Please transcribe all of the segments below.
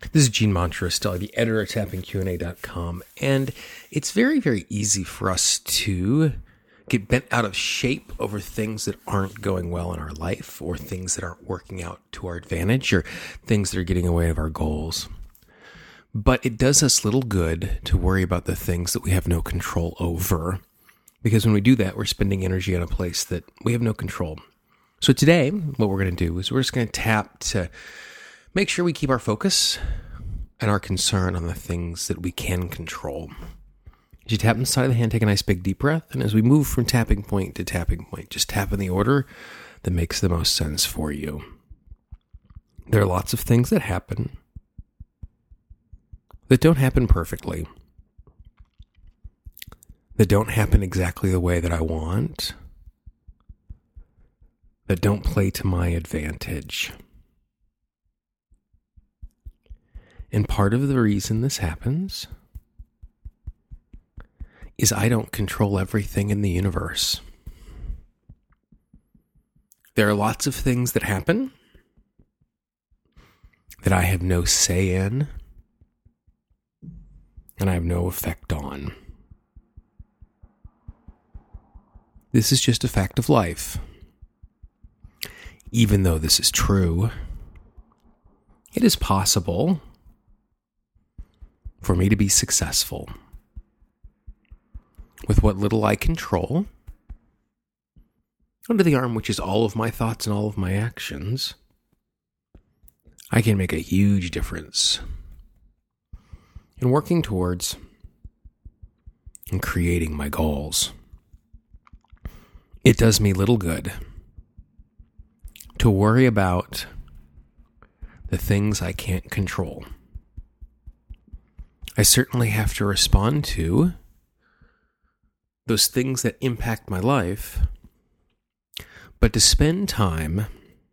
This is Gene Monterostelli, the editor at tappingqa.com, and it's very, very easy for us to get bent out of shape over things that aren't going well in our life, or things that aren't working out to our advantage, or things that are getting away of our goals. But it does us little good to worry about the things that we have no control over, because when we do that, we're spending energy on a place that we have no control. So today, what we're going to do is we're just going to tap to make sure we keep our focus and our concern on the things that we can control. As you tap inside of the hand, take a nice big deep breath. And as we move from tapping point to tapping point, just tap in the order that makes the most sense for you. There are lots of things that happen that don't happen perfectly, that don't happen exactly the way that I want, that don't play to my advantage. And part of the reason this happens is I don't control everything in the universe. There are lots of things that happen that I have no say in and I have no effect on. This is just a fact of life. Even though this is true, it is possible for me to be successful with what little I control, under the arm which is all of my thoughts and all of my actions. I can make a huge difference in working towards and creating my goals. It does me little good to worry about the things I can't control. I certainly have to respond to those things that impact my life, but to spend time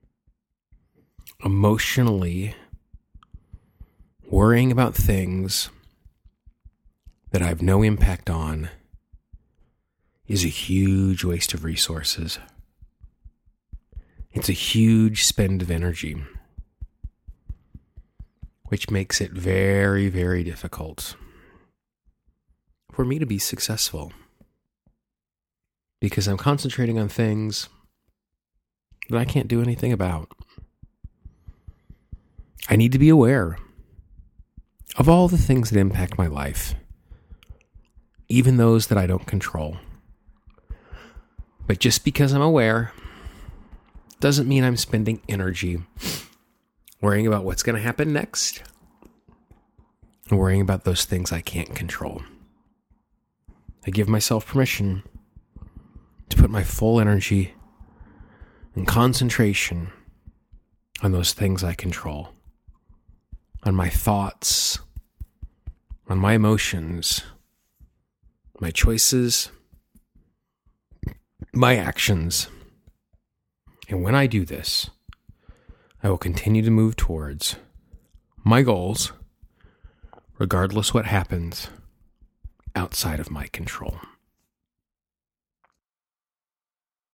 emotionally worrying about things that I have no impact on is a huge waste of resources. It's a huge spend of energy, which makes it very, very difficult for me to be successful, because I'm concentrating on things that I can't do anything about. I need to be aware of all the things that impact my life, even those that I don't control. But just because I'm aware doesn't mean I'm spending energy worrying about what's going to happen next, and worrying about those things I can't control. I give myself permission to put my full energy and concentration on those things I control, on my thoughts, on my emotions, my choices, my actions. And when I do this, I will continue to move towards my goals, regardless what happens outside of my control.